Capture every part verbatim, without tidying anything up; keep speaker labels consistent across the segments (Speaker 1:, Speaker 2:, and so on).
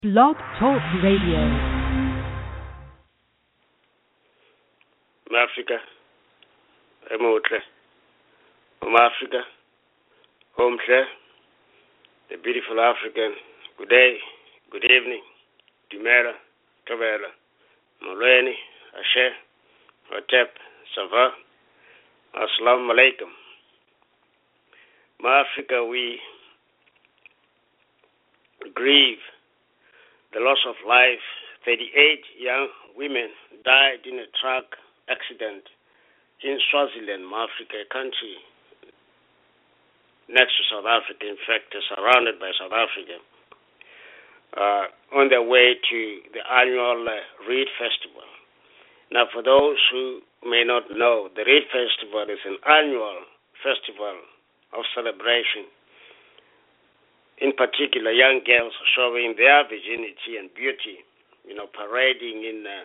Speaker 1: Blog Talk Radio.
Speaker 2: Africa, Emotle, Home Africa, Home Share, the beautiful African. Good day, good evening, Dumera, Tavera, Molweni, Ashe, Hotep, Sava, Assalamu alaikum. Ma Africa, we grieve the loss of life. thirty-eight young women died in a truck accident in Swaziland, Africa, a country next to South Africa, in fact, surrounded by South Africa, uh, on their way to the annual uh, Reed Festival. Now, for those who may not know, the Reed Festival is an annual festival of celebration. In particular, young girls showing their virginity and beauty, you know, parading in uh,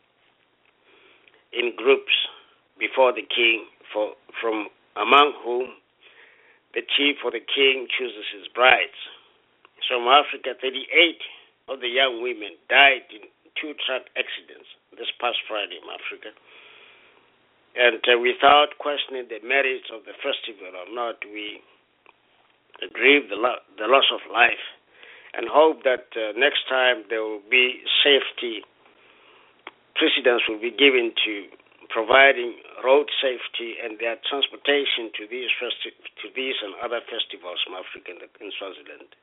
Speaker 2: in groups before the king, for from among whom the chief or the king chooses his brides. So in Africa, thirty-eight of the young women died in two truck accidents this past Friday in Africa. And uh, without questioning the merits of the festival or not, we grieve the, lo- the loss of life and hope that uh, next time there will be safety, precedence will be given to providing road safety and their transportation to these festi- to these and other festivals in Africa and in Swaziland.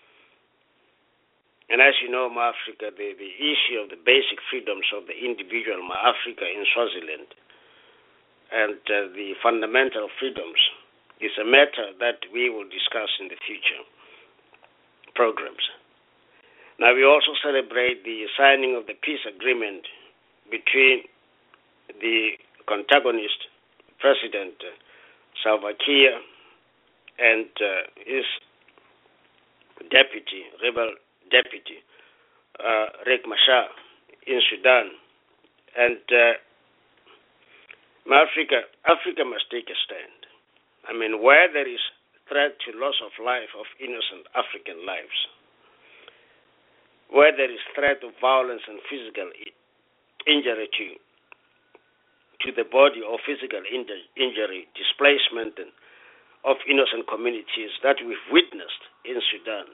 Speaker 2: And as you know, Ma Africa, the, the issue of the basic freedoms of the individual Ma Africa in Swaziland and uh, the fundamental freedoms is a matter that we will discuss in the future programs. Now, we also celebrate the signing of the peace agreement between the antagonist President uh, Salva Kiir and uh, his deputy, rebel deputy, uh, Riek Machar in Sudan. And uh, Africa, Africa must take a stand. I mean, where there is threat to loss of life of innocent African lives, where there is threat of violence and physical injury to, to the body or physical injury, displacement of innocent communities that we've witnessed in Sudan,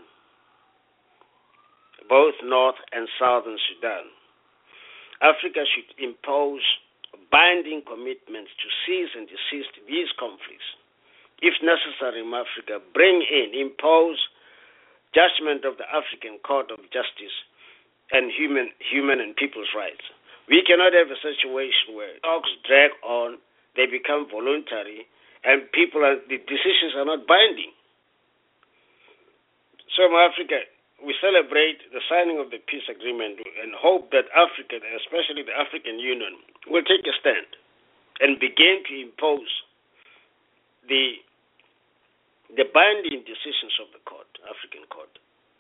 Speaker 2: both North and Southern Sudan, Africa should impose binding commitments to cease and desist these conflicts. If necessary, in Africa, bring in, impose judgment of the African Court of Justice and human, human and people's rights. We cannot have a situation where talks drag on, they become voluntary, and people are, the decisions are not binding. So in Africa, we celebrate the signing of the peace agreement and hope that Africa, especially the African Union, will take a stand and begin to impose the the binding decisions of the court, African court.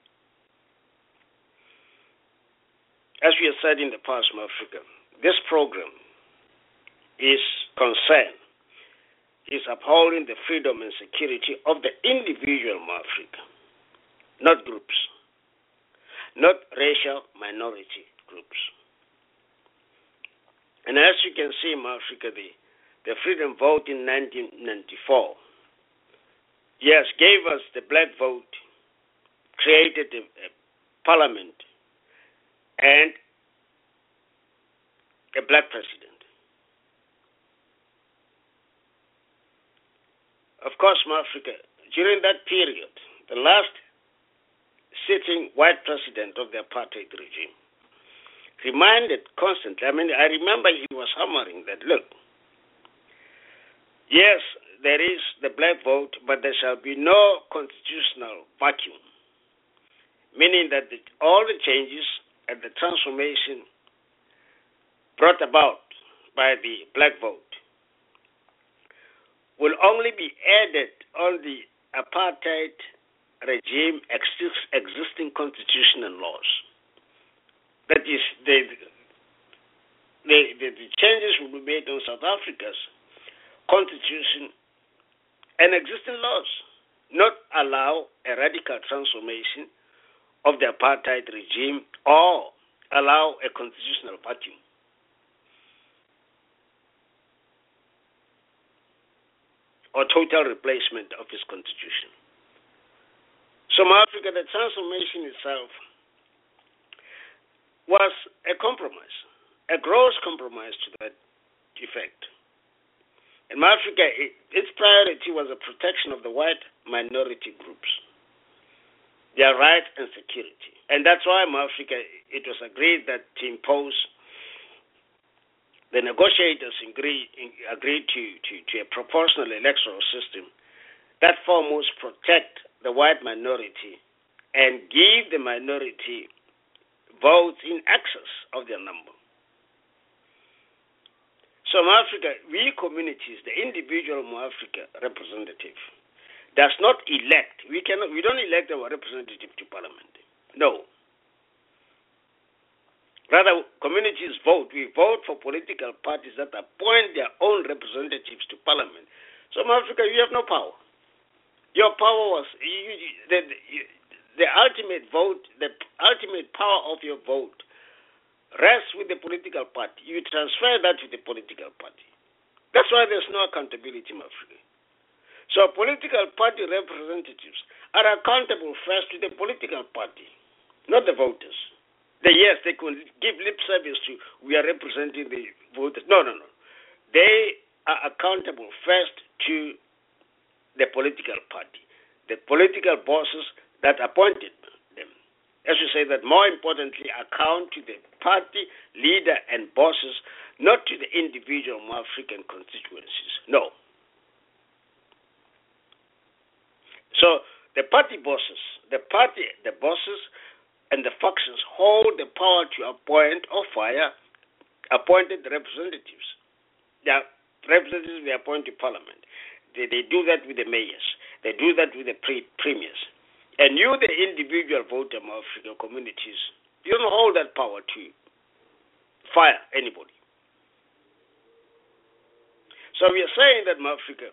Speaker 2: As we have said in the past, Africa, this program is concerned, is upholding the freedom and security of the individual Africa, not groups, not racial minority groups. And as you can see in Africa, the, the freedom vote in nineteen ninety-four, yes, gave us the black vote, created a, a parliament, and a black president. Of course, Africa, during that period, the last sitting white president of the apartheid regime reminded constantly, I mean, I remember he was hammering that, look, yes, there is the black vote, but there shall be no constitutional vacuum, meaning that the, all the changes and the transformation brought about by the black vote will only be added on the apartheid regime exist, existing constitution and laws. That is, the, the, the, the changes will be made on South Africa's constitution and existing laws, not allow a radical transformation of the apartheid regime or allow a constitutional vacuum. Or total replacement of his constitution. South Africa, the transformation itself was a compromise, a gross compromise to that effect. In Africa, it, its priority was the protection of the white minority groups, their rights and security. And that's why in Africa it was agreed that to impose, the negotiators agreed, agreed to, to, to a proportional electoral system that foremost protect the white minority and give the minority votes in excess of their number. So in Africa, we communities, the individual Africa representative, does not elect. We cannot. We don't elect our representative to parliament. No. Rather, communities vote. We vote for political parties that appoint their own representatives to parliament. So in Africa, you have no power. Your power was you, the, the, the ultimate vote. The ultimate power of your vote rests with the political party. You transfer that to the political party. That's why there's no accountability in Africa. So political party representatives are accountable first to the political party, not the voters. The, yes, they could give lip service to, we are representing the voters. No, no, no. They are accountable first to the political party, the political bosses that appointed them. As you say, that more importantly, account to the party leader and bosses, not to the individual African constituencies. No. So the party bosses, the party, the bosses, and the factions hold the power to appoint or fire appointed representatives. Their representatives they appoint to parliament. They, they do that with the mayors. They do that with the pre- premiers. And you, the individual voter of African communities, you don't hold that power to fire anybody. So we are saying that in Africa,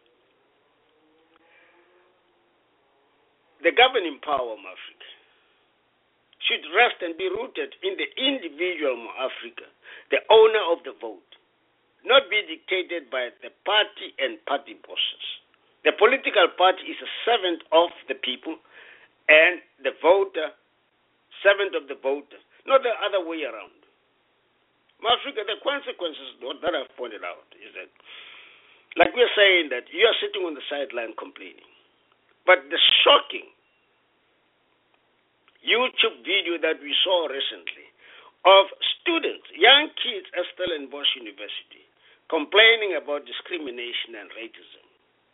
Speaker 2: the governing power of Africa should rest and be rooted in the individual Africa, the owner of the vote, not be dictated by the party and party bosses. The political party is a servant of the people, and the voter, servant of the voter, not the other way around. In Africa, the consequences that I've pointed out is that, like we're saying that you are sitting on the sideline complaining, but the shocking YouTube video that we saw recently of students, young kids at Stellenbosch University, complaining about discrimination and racism.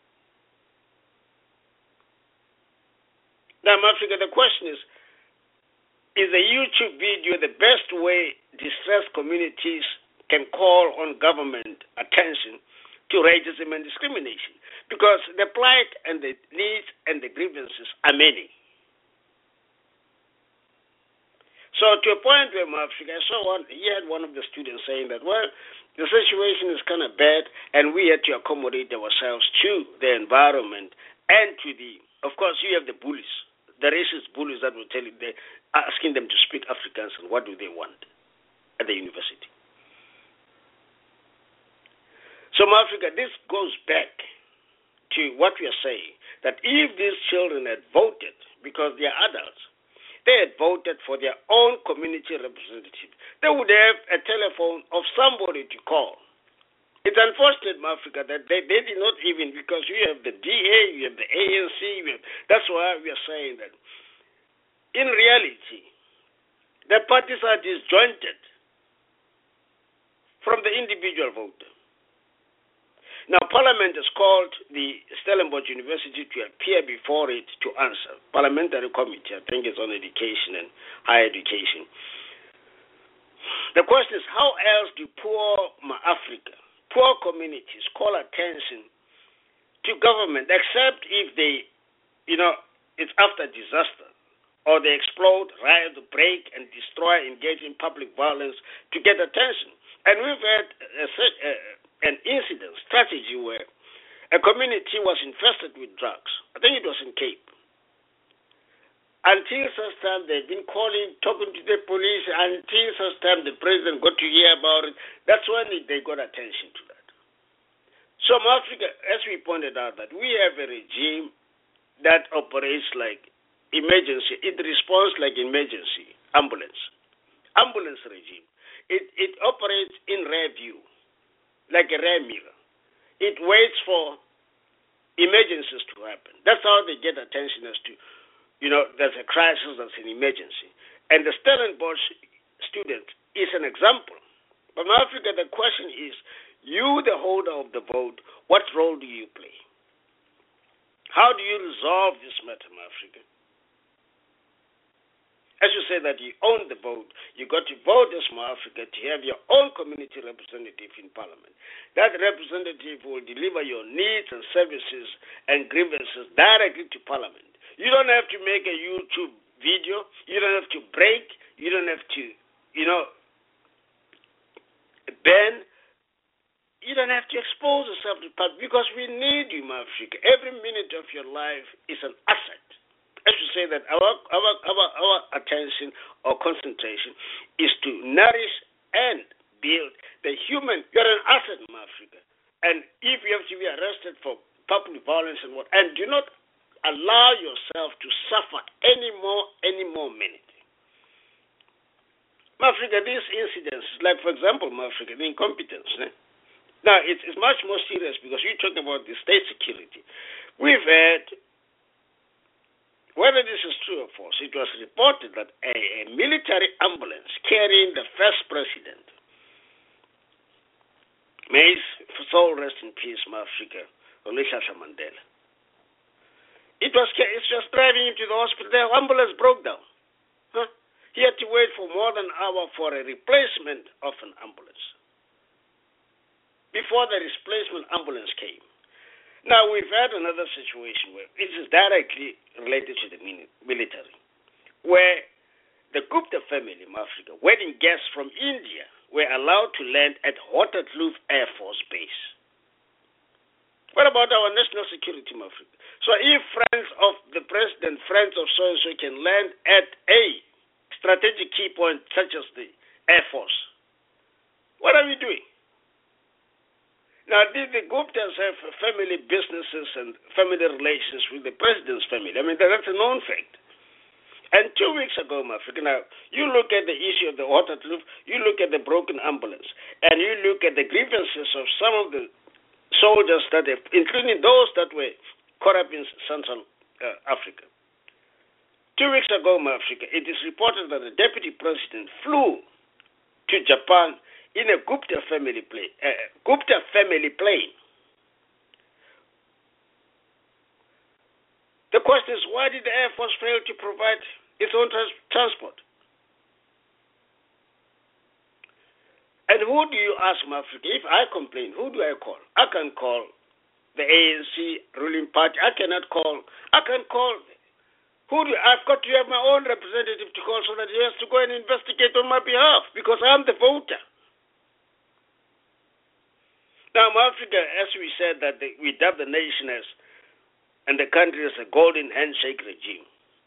Speaker 2: Now, in Africa, the question is, is a YouTube video the best way distressed communities can call on government attention to racism and discrimination? Because the plight and the needs and the grievances are many. So to a point where in Africa, I saw one, he had one of the students saying that, well, the situation is kind of bad, and we had to accommodate ourselves to the environment and to the, of course, you have the bullies, the racist bullies that will tell you, they're asking them to speak Afrikaans, and what do they want at the university? So in Africa, this goes back to what we are saying, that if these children had voted, because they are adults, they had voted for their own community representative, they would have a telephone of somebody to call. It's unfortunate in Africa that they, they did not even, because you have the D A, you have the A N C, you have, that's why we are saying that in reality, the parties are disjointed from the individual voter. Now, Parliament has called the Stellenbosch University to appear before it to answer. Parliamentary committee, I think it's on education and higher education. The question is, how else do poor Africa, poor communities call attention to government, except if they, you know, it's after disaster, or they explode, riot, break, and destroy, engage in public violence to get attention. And we've had a, a, an incident, strategy where a community was infested with drugs. I think it was in Cape. Until such time they've been calling, talking to the police, until such time the president got to hear about it. That's when they got attention to that. So Africa, as we pointed out, that we have a regime that operates like emergency. It responds like emergency ambulance. Ambulance regime. It, it operates in rear view, like a rear mirror. It waits for emergencies to happen. That's how they get attention as to, you know, there's a crisis, there's an emergency. And the Stellenbosch student is an example. But in Africa, the question is, you, the holder of the vote, what role do you play? How do you resolve this matter in Africa? As you say that you own the vote, you got to vote as Africa to have your own community representative in parliament. That representative will deliver your needs and services and grievances directly to parliament. You don't have to make a YouTube video. You don't have to break. You don't have to, you know, ban. You don't have to expose yourself to public because we need you, Africa. Every minute of your life is an asset. I should say that our, our our our attention or concentration is to nourish and build the human. You're an asset in Africa, and if you have to be arrested for public violence and what, and do not allow yourself to suffer any more any more minute. Africa, these incidents, like for example, Africa, the incompetence. Eh? Now it's it's much more serious because you're talking about the state security. We've had. Whether this is true or false, it was reported that a, a military ambulance carrying the first president, may his soul rest in peace, Africa, Olusegun Mandela. It was it was driving him to the hospital. The ambulance broke down. Huh? He had to wait for more than an hour for a replacement of an ambulance. Before the replacement ambulance came. Now, we've had another situation where it is directly related to the military, where the Gupta family in Africa, wedding guests from India, were allowed to land at Waterkloof Air Force Base. What about our national security in Africa? So if friends of the president, friends of so-and-so can land at a strategic key point such as the Air Force, what are we doing? Now, did the Guptas have family businesses and family relations with the president's family? I mean, that's a known fact. And two weeks ago, Africa, now, you look at the issue of the Waterkloof, you look at the broken ambulance, and you look at the grievances of some of the soldiers, that have, including those that were caught up in Central uh, Africa. Two weeks ago, Africa, it is reported that the deputy president flew to Japan in a Gupta family plane, uh, Gupta family plane. The question is, why did the Air Force fail to provide its own trans- transport? And who do you ask, Africa? If I complain, who do I call? I can call the A N C ruling party. I cannot call. I can call. Who do I've got to have my own representative to call so that he has to go and investigate on my behalf because I'm the voter. Now, Africa, as we said, that the, we dub the nation as, and the country as a golden handshake regime.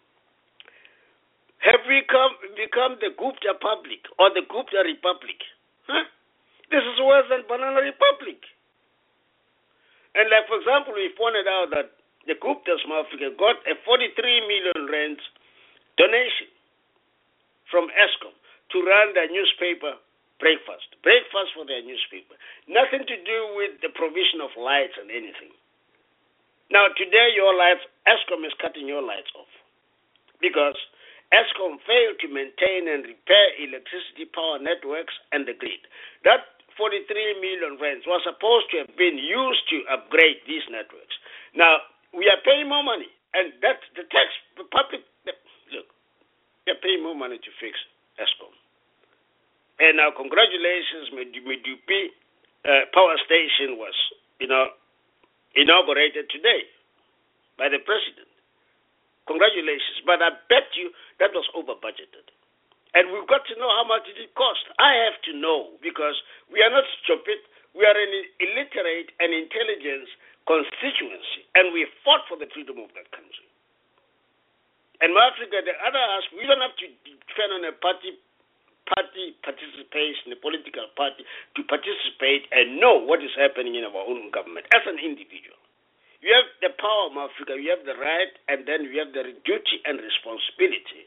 Speaker 2: Have we come, become the Gupta Republic or the Gupta Republic? Huh? This is worse than Banana Republic. And like, for example, we pointed out that the Guptas from Africa got a forty-three million rand donation from ESCOM to run their newspaper breakfast. Breakfast for their newspaper. Nothing to do with the provision of lights and anything. Now, today, your lights, ESCOM is cutting your lights off because ESCOM failed to maintain and repair electricity power networks and the grid. That forty-three million rands was supposed to have been used to upgrade these networks. Now, we are paying more money, and that's the tax, the public, the, look, we are paying more money to fix ESCOM. And now, congratulations, Medupi uh, Power Station was, you know, inaugurated today by the president. Congratulations. But I bet you that was over budgeted. And we've got to know how much did it cost. I have to know because we are not stupid. We are an illiterate and intelligence constituency, and we fought for the freedom of that country. And Africa, the other aspect, we don't have to depend on a party party participation, a political party, to participate and know what is happening in our own government as an individual. You have the power of Africa, you have the right, and then you have the duty and responsibility.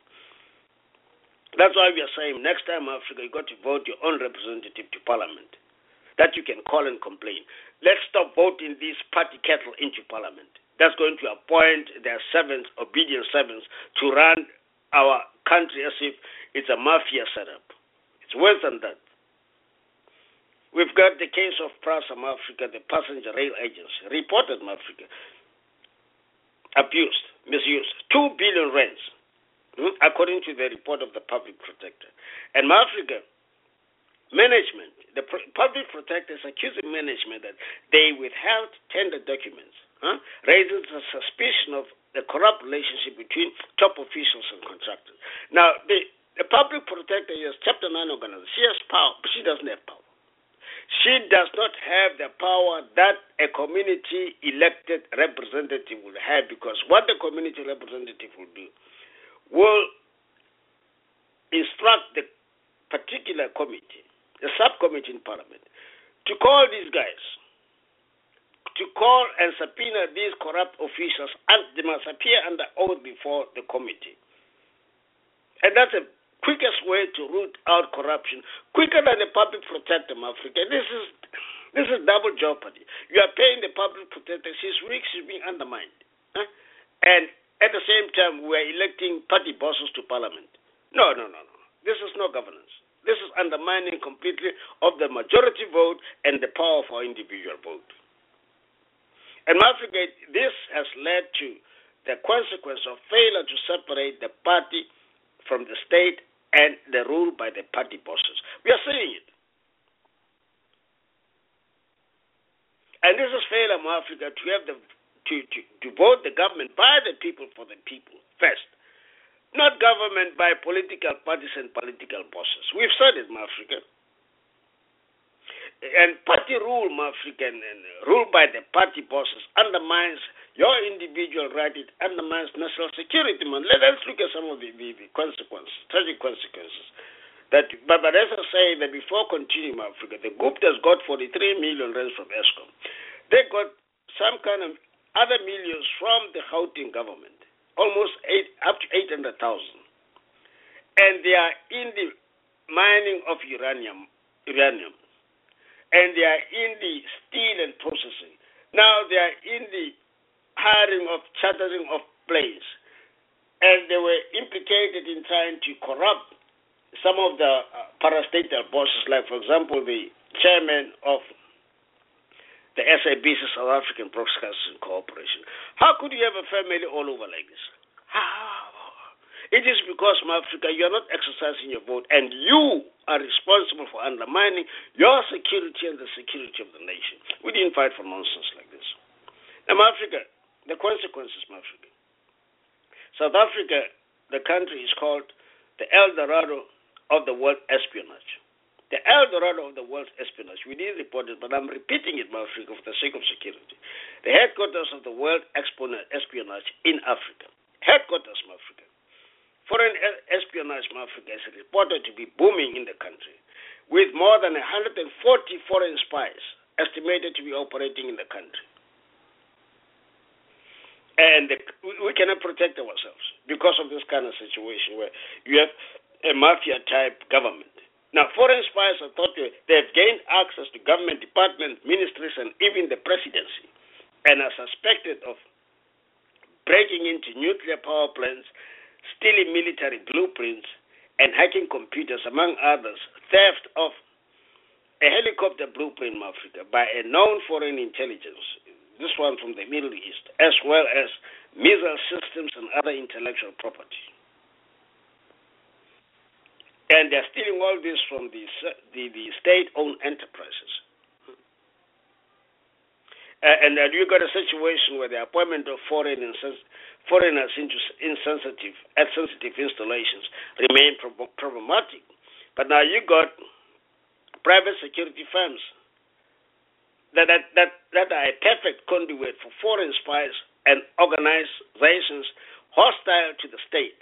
Speaker 2: That's why we are saying next time, Africa, you got to vote your own representative to parliament that you can call and complain. Let's stop voting these party cattle into parliament. That's going to appoint their servants, obedient servants, to run our country as if it's a mafia setup. It's worse than that. We've got the case of Prasam Africa, the passenger rail agency, reported in Africa, abused, misused, two billion rands, hmm, according to the report of the public protector. And Africa management, the public protectors accusing management that they withheld tender documents, huh, raising the suspicion of the corrupt relationship between top officials and contractors. Now, the, the public protector is Chapter nine organization. She has power, but she doesn't have power. She does not have the power that a community elected representative will have, because what the community representative will do will instruct the particular committee, the subcommittee in Parliament, to call these guys, to call and subpoena these corrupt officials, and they must appear under oath before the committee. And that's the quickest way to root out corruption, quicker than the public protector in Africa. This is this is double jeopardy. You are paying the public protector, his week is being undermined. Huh? And at the same time, we are electing party bosses to Parliament. No, no, no, no. This is no governance. This is undermining completely of the majority vote and the power of our individual vote. And in Africa, this has led to the consequence of failure to separate the party from the state and the rule by the party bosses. We are seeing it. And this is failure in Africa to have the to, to, to vote the government by the people for the people first. Not government by political parties and political bosses. We've said it in Africa. And party rule in Africa and rule by the party bosses undermines your individual right. It undermines national security, man. Let, let's look at some of the, the, the consequences, tragic consequences. That, but, but as I say, that before continuing Africa, the Guptas got forty-three million rands from ESCOM. They got some kind of other millions from the Gauteng government, almost eight, up to eight hundred thousand. And they are in the mining of uranium, uranium. And they are in the steel and processing. Now they are in the hiring of chartering of planes. And they were implicated in trying to corrupt some of the uh, parastatal bosses, like, for example, the chairman of the S A B C, South African Broadcasting Corporation. How could you have a family all over like this? How? It is because, in Africa, you are not exercising your vote, and you are responsible for undermining your security and the security of the nation. We didn't fight for nonsense like this. Now, Africa, the consequences, Africa. South Africa, the country is called the El Dorado of the world espionage. The El Dorado of the world's espionage. We didn't report it, but I'm repeating it, Africa, for the sake of security. The headquarters of the world espionage in Africa. Headquarters, Africa. Foreign espionage in Africa is reported to be booming in the country, with more than one hundred forty foreign spies estimated to be operating in the country. And the, we cannot protect ourselves because of this kind of situation where you have a mafia-type government. Now, foreign spies are thought to they've gained access to government departments, ministries, and even the presidency, and are suspected of breaking into nuclear power plants, stealing military blueprints, and hacking computers, among others, theft of a helicopter blueprint in Africa by a known foreign intelligence, this one from the Middle East, as well as missile systems and other intellectual property. And they're stealing all this from the, the, the state-owned enterprises. Uh, and uh, you've got a situation where the appointment of foreign insens- foreigners into insensitive, at sensitive installations remain pro- problematic. But now you got private security firms that, that, that, that are a perfect conduit for foreign spies and organizations hostile to the state,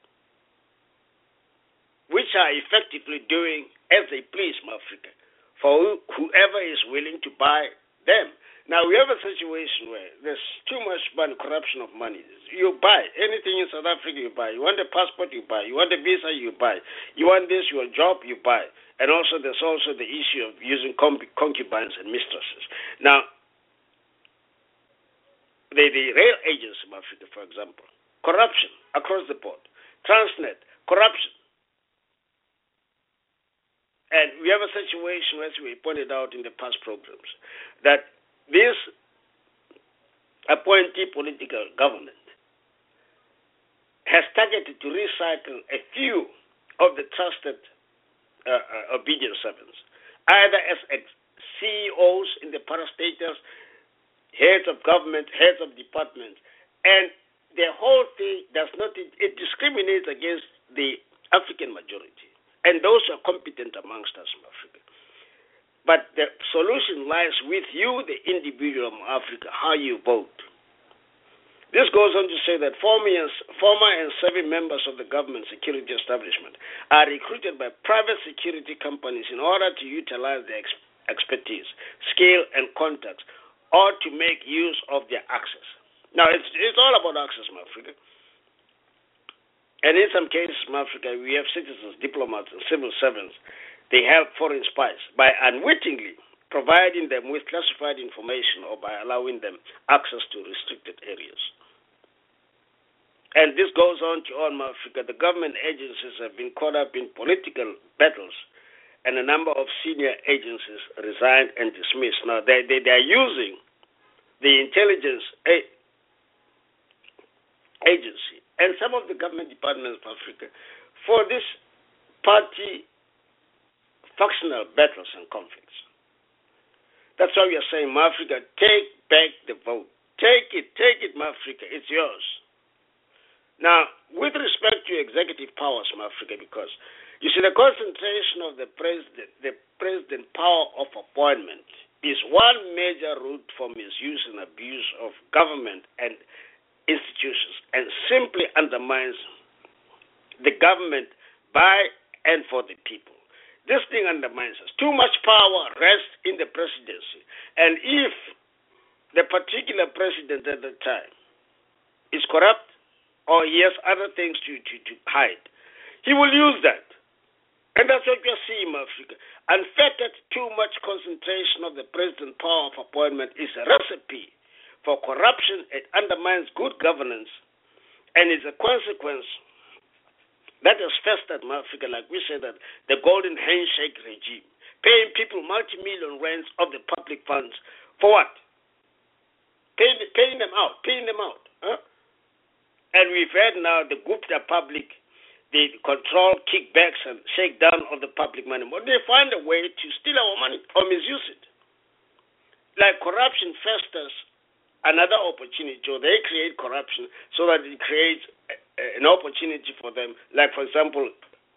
Speaker 2: which are effectively doing as they please in Africa, for whoever is willing to buy them. Now, we have a situation where there's too much money, corruption of money. You buy anything in South Africa, you buy. You want a passport, you buy. You want a visa, you buy. You want this, your job, you buy. And also, there's also the issue of using concubines and mistresses. Now, the, the rail agents in Africa, for example, corruption across the board. Transnet, corruption. And we have a situation, as we pointed out in the past programs, that this appointee political government has targeted to recycle a few of the trusted uh, uh, obedience servants, either as C E Os in the parastatals, heads of government, heads of departments, and the whole thing does not, it, it discriminates against the African majority, and those who are competent amongst us in Africa. But the solution lies with you, the individual of Africa, how you vote. This goes on to say that former and, former and serving members of the government security establishment are recruited by private security companies in order to utilize their ex- expertise, skill, and contacts, or to make use of their access. Now, it's, it's all about access in Africa. And in some cases in Africa, we have citizens, diplomats, and civil servants. They help foreign spies by unwittingly providing them with classified information or by allowing them access to restricted areas. And this goes on to all Africa. The government agencies have been caught up in political battles, and a number of senior agencies resigned and dismissed. Now, they, they, they are using the intelligence a- agency and some of the government departments of Africa for this party factional battles and conflicts. That's why we are saying, Africa, take back the vote. Take it, take it, Africa, it's yours. Now, with respect to executive powers, Africa, because you see, the concentration of the president, the president power of appointment is one major route for misuse and abuse of government and institutions, and simply undermines the government by and for the people. This thing undermines us. Too much power rests in the presidency. And if the particular president at the time is corrupt or he has other things to, to, to hide, he will use that. And that's what we're seeing in Africa. Unfettered, too much concentration of the president's power of appointment is a recipe for corruption. It undermines good governance and is a consequence that has festered in Africa, like we say that the golden handshake regime, paying people multi-million rents of the public funds for what? Paying, paying them out, paying them out. Huh? And we've had now the Gupta public, they control kickbacks and shake down of the public money. But they find a way to steal our money or misuse it. Like corruption festers, another opportunity, or they create corruption so that it creates an opportunity for them, like, for example,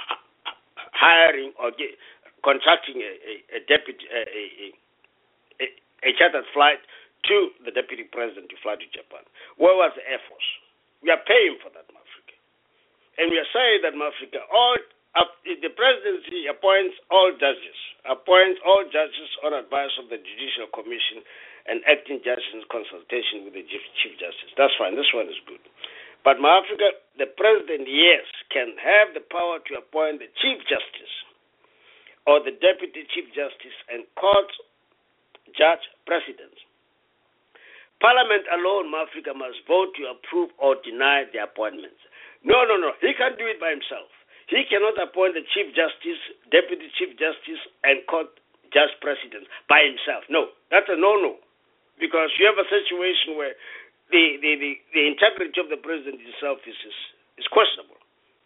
Speaker 2: hiring or get, contracting a, a, a deputy, a, a, a, a chartered flight to the deputy president to fly to Japan. Where was the Air Force? We are paying for that, Africa. And we are saying that, Africa, all uh, the presidency appoints all judges, appoints all judges on advice of the Judicial Commission and acting judges in consultation with the Chief Justice. That's fine. This one is good. But Africa, the president, yes, can have the power to appoint the Chief Justice or the Deputy Chief Justice and court judge presidents. Parliament alone, Africa, must vote to approve or deny the appointments. No, no, no. He can't do it by himself. He cannot appoint the Chief Justice, Deputy Chief Justice, and court judge presidents by himself. No, that's a no-no. Because you have a situation where The, the, the, the integrity of the president himself is, is, is questionable.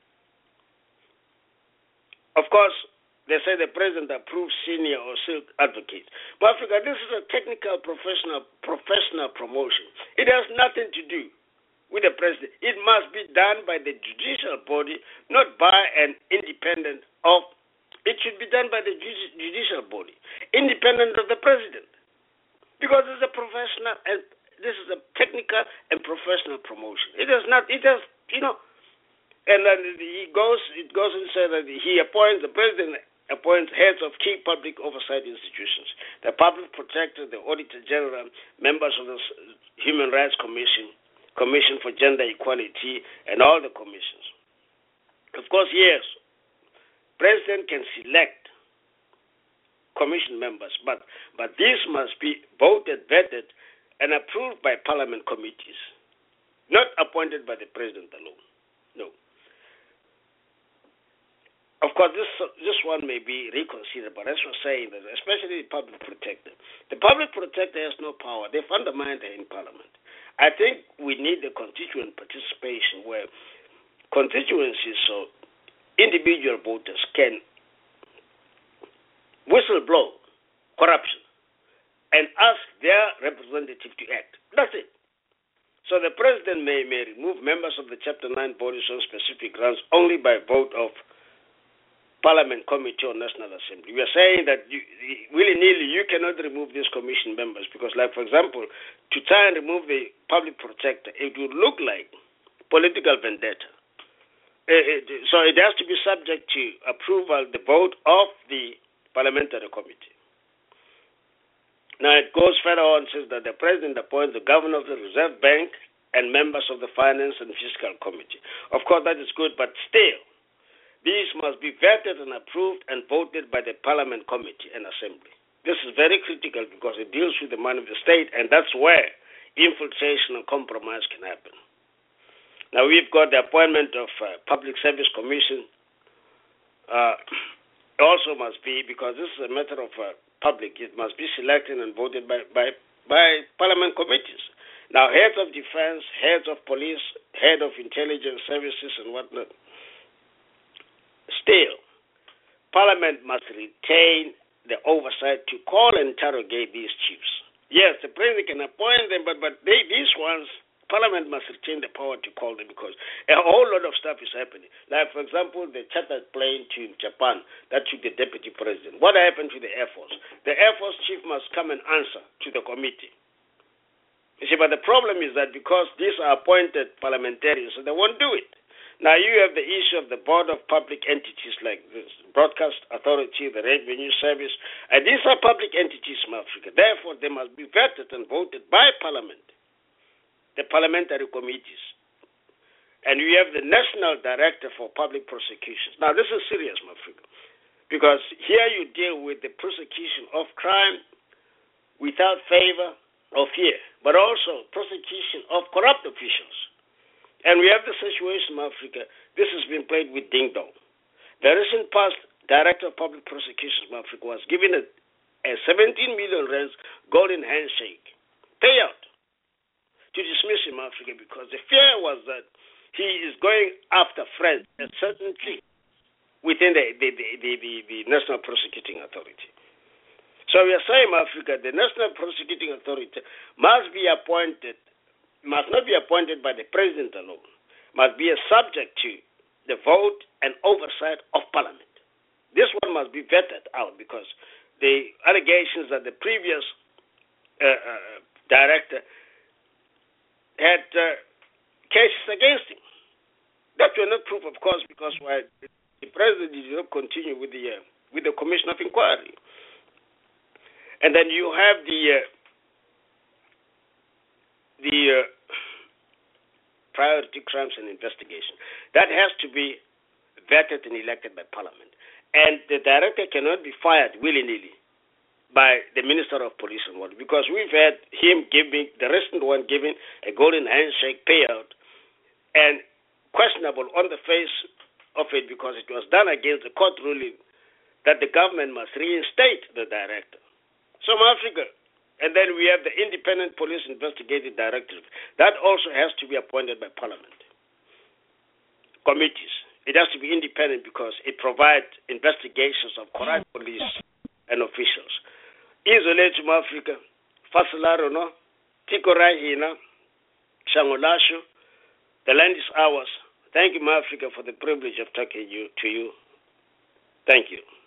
Speaker 2: Of course, they say the president approves senior or silk advocates. But Africa, this is a technical professional professional promotion. It has nothing to do with the president. It must be done by the judicial body, not by an independent of, it should be done by the judicial body, independent of the president. Because it's a professional and this is a technical and professional promotion. It has not. It has you know, and then he goes, it goes and says that he appoints, the president appoints heads of key public oversight institutions, the public protector, the auditor general, members of the Human Rights Commission, Commission for Gender Equality, and all the commissions. Of course, yes, president can select commission members, but, but these must be voted, vetted, and approved by parliament committees, not appointed by the president alone. No. Of course, this this one may be reconsidered, but as we're saying, that especially the public protector. The public protector has no power. They've undermined her in parliament. I think we need the constituent participation where constituencies, so individual voters can whistleblow corruption and ask their representative to act. That's it. So the president may, may remove members of the Chapter nine bodies on specific grounds only by vote of Parliament Committee on National Assembly. We are saying that you, willy-nilly you cannot remove these commission members because, like, for example, to try and remove the public protector, it would look like political vendetta. It, it, so it has to be subject to approval, the vote of the parliamentary committee. Now it goes further on, says that the president appoints the governor of the Reserve Bank and members of the Finance and Fiscal Committee. Of course, that is good, but still, these must be vetted and approved and voted by the Parliament Committee and Assembly. This is very critical because it deals with the money of the state, and that's where infiltration and compromise can happen. Now, we've got the appointment of uh, Public Service Commission. Uh, also must be, because this is a matter of uh, public, it must be selected and voted by, by, by Parliament committees. Now, heads of defense, heads of police, head of intelligence services and whatnot, still, Parliament must retain the oversight to call and interrogate these chiefs. Yes, the president can appoint them, but, but they, these ones, Parliament must retain the power to call them because a whole lot of stuff is happening. Like, for example, the chartered plane to Japan that took the deputy president. What happened to the Air Force? The Air Force chief must come and answer to the committee. You see, but the problem is that because these are appointed parliamentarians, so they won't do it. Now, you have the issue of the board of public entities like the Broadcast Authority, the Revenue Service, and these are public entities in Africa. Therefore, they must be vetted and voted by Parliament, the parliamentary committees. And you have the National Director for Public Prosecutions. Now, this is serious, Africa, because here you deal with the prosecution of crime without favor or fear, but also prosecution of corrupt officials. And we have the situation in Africa, this has been played with ding-dong. The recent past Director of Public Prosecutions in Africa was given a, a seventeen million rands golden handshake payout to dismiss him in Africa because the fear was that he is going after friends and certainly within the, the, the, the, the, the National Prosecuting Authority. So we are saying in Africa, the National Prosecuting Authority must be appointed must not be appointed by the president alone, must be a subject to the vote and oversight of Parliament. This one must be vetted out because the allegations that the previous uh, uh, director had uh, cases against him. That were not proof, of course, because why the president did not continue with the uh, with the commission of inquiry. And then you have the uh, the uh, priority crimes and investigation. That has to be vetted and elected by Parliament. And the director cannot be fired willy-nilly by the Minister of Police and what, because we've had him giving, the recent one giving a golden handshake payout and questionable on the face of it because it was done against the court ruling that the government must reinstate the director. So Africa, and then we have the Independent Police Investigative Directorate. That also has to be appointed by Parliament. Committees. It has to be independent because it provides investigations of corrupt police and officials. Isolate Africa, Fasilaro no, Tikorahina, Shangolasho, the land is ours. Thank you, Africa, for the privilege of talking you, to you. Thank you.